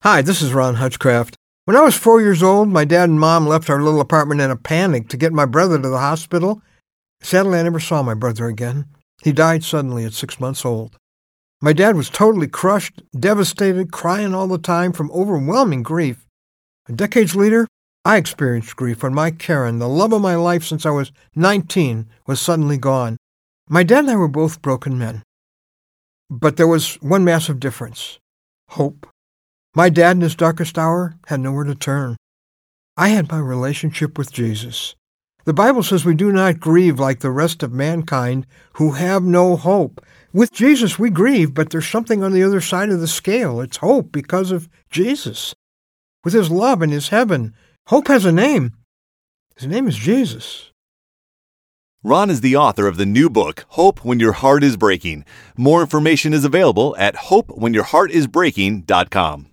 Hi, this is Ron Hutchcraft. When I was 4 years old, my dad and mom left our little apartment in a panic to get my brother to the hospital. Sadly, I never saw my brother again. He died suddenly at 6 months old. My dad was totally crushed, devastated, crying all the time from overwhelming grief. Decades later, I experienced grief when my Karen, the love of my life since I was 19, was suddenly gone. My dad and I were both broken men. But there was one massive difference: hope. My dad in his darkest hour had nowhere to turn. I had my relationship with Jesus. The Bible says we do not grieve like the rest of mankind who have no hope. With Jesus we grieve, but there's something on the other side of the scale. It's hope because of Jesus. With his love and his heaven, hope has a name. His name is Jesus. Ron is the author of the new book, Hope When Your Heart Is Breaking. More information is available at hopewhenyourheartisbreaking.com.